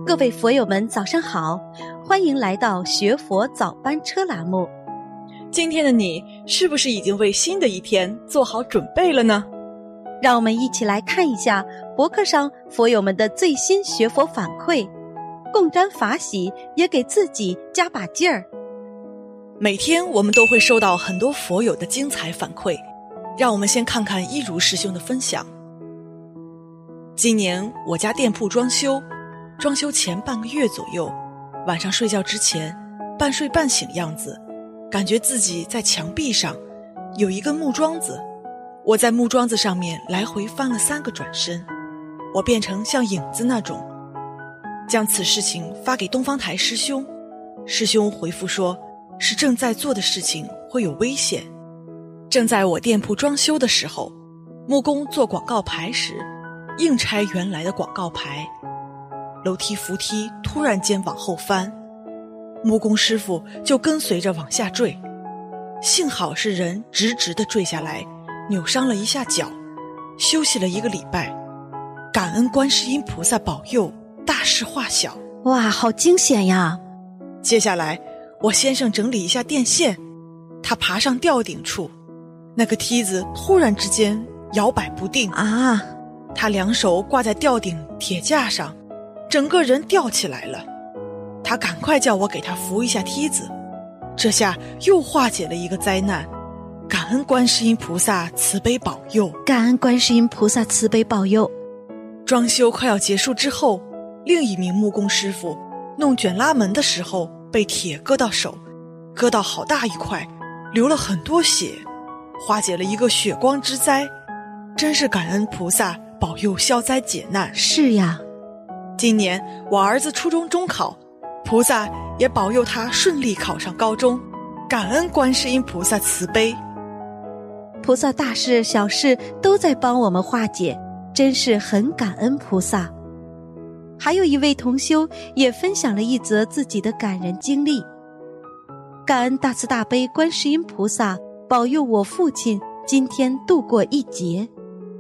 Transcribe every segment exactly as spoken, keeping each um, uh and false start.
各位佛友们早上好，欢迎来到学佛早班车栏目。 今天的你是不是已经为新的一天做好准备了呢？ 让我们一起来看一下博客上佛友们的最新学佛反馈，共沾法喜，也给自己加把劲儿。 每天我们都会收到很多佛友的精彩反馈，让我们先看看一如师兄的分享。今年我家店铺装修，装修前半个月左右，晚上睡觉之前半睡半醒样子，感觉自己在墙壁上有一根木桩子，我在木桩子上面来回翻了三个转身，我变成像影子那种。将此事情发给东方台师兄，师兄回复说是正在做的事情会有危险。正在我店铺装修的时候，木工做广告牌时硬拆原来的广告牌，楼梯扶梯突然间往后翻，木工师傅就跟随着往下坠，幸好是人直直地坠下来，扭伤了一下脚，休息了一个礼拜。感恩观世音菩萨保佑，大事化小。 哇，好惊险呀！ 接下来我先生整理一下电线，他爬上吊顶处，那个梯子突然之间摇摆不定啊！ 他两手挂在吊顶铁架上，整个人吊起来了。他赶快叫我给他扶一下梯子，这下又化解了一个灾难。感恩观世音菩萨慈悲保佑， 感恩观世音菩萨慈悲保佑。 装修快要结束之后，另一名木工师傅弄卷拉门的时候被铁割到手，割到好大一块，流了很多血，化解了一个血光之灾。真是感恩菩萨保佑消灾解难。 是呀， 今年我儿子初中中考，菩萨也保佑他顺利考上高中，感恩观世音菩萨慈悲。 菩萨大事小事都在帮我们化解，真是很感恩菩萨。还有一位同修也分享了一则自己的感人经历，感恩大慈大悲观世音菩萨保佑我父亲今天度过一劫。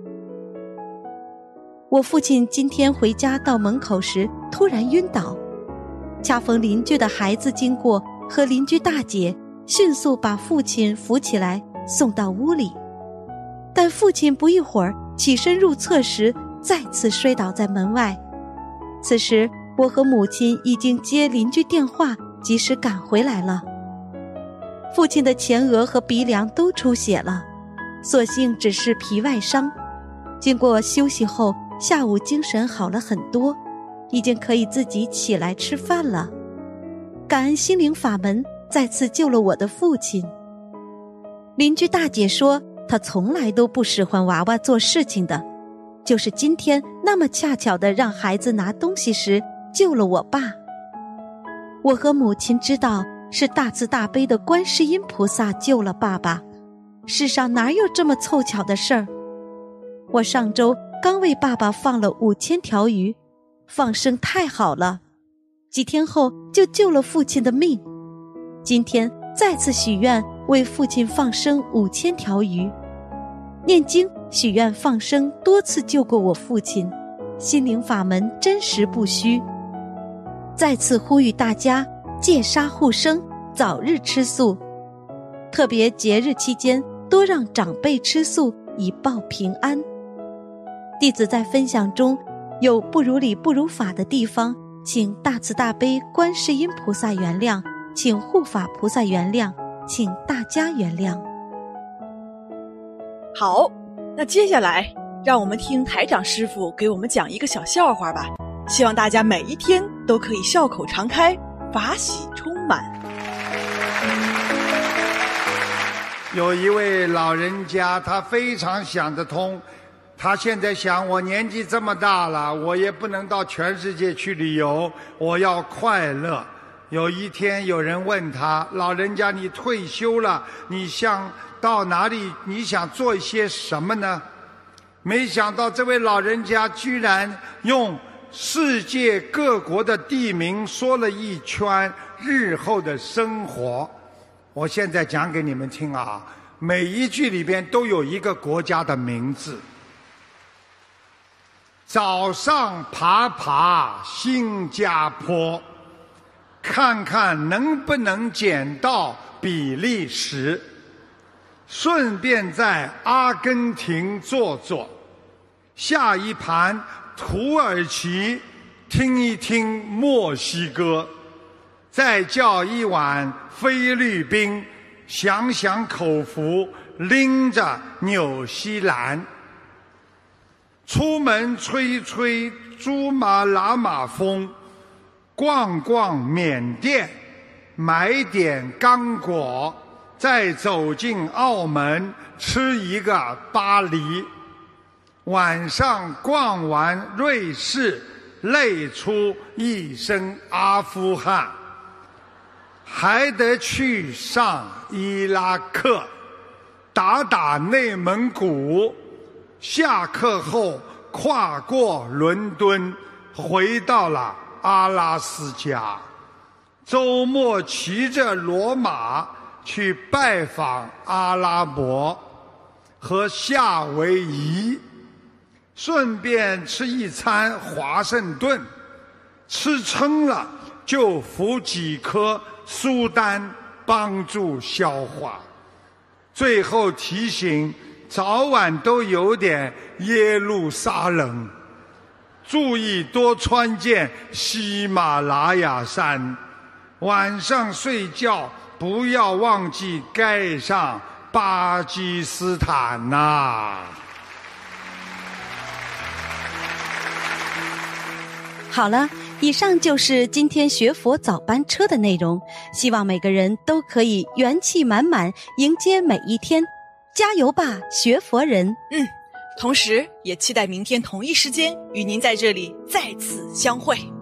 我父亲今天回家到门口时突然晕倒，恰逢邻居的孩子经过，和邻居大姐迅速把父亲扶起来送到屋里，但父亲不一会儿起身入厕时再次摔倒在门外。此时我和母亲已经接邻居电话，及时赶回来了。父亲的前额和鼻梁都出血了，所幸只是皮外伤，经过休息后下午精神好了很多，已经可以自己起来吃饭了。感恩心灵法门再次救了我的父亲。邻居大姐说她从来都不使唤娃娃做事情的，就是今天那么恰巧的让孩子拿东西时救了我爸。我和母亲知道是大慈大悲的观世音菩萨救了爸爸，世上哪有这么凑巧的事儿。我上周刚为爸爸放了五千条鱼，放生太好了，几天后就救了父亲的命。今天再次许愿为父亲放生五千条鱼，念经许愿放生多次救过我父亲，心灵法门真实不虚。再次呼吁大家戒杀护生，早日吃素，特别节日期间多让长辈吃素，以报平安。弟子在分享中有不如理不如法的地方，请大慈大悲观世音菩萨原谅，请护法菩萨原谅，请大家原谅。 好，那接下来让我们听台长师父给我们讲一个小笑话吧，希望大家每一天都可以笑口常开，法喜充满。 有一位老人家，他非常想得通，他现在想，我年纪这么大了，我也不能到全世界去旅游，我要快乐。有一天有人问他，老人家，你退休了，你想到哪里，你想做一些什么呢？没想到这位老人家居然用世界各国的地名说了一圈日后的生活。我现在讲给你们听啊，每一句里边都有一个国家的名字。 早上爬爬新加坡，看看能不能捡到比利时，顺便在阿根廷坐坐，下一盘土耳其听一听墨西哥，再叫一碗菲律宾，享享口福，拎着纽西兰。出门吹吹珠穆朗玛峰，逛逛缅甸，买点干果，再走进澳门吃一个巴黎。晚上逛完瑞士，累出一身阿富汗，还得去上伊拉克，打打内蒙古。下课后跨过伦敦，回到了阿拉斯加。周末骑着骡马去拜访阿拉伯和夏威夷，顺便吃一餐华盛顿，吃撑了就服几颗苏丹帮助消化。最后提醒，早晚都有点耶路撒冷，注意多穿件喜马拉雅衫。晚上睡觉不要忘记盖上巴基斯坦呐、啊。 好了，以上就是今天学佛早班车的内容，希望每个人都可以元气满满迎接每一天。加油吧，学佛人！ 嗯，同时也期待明天同一时间与您在这里再次相会。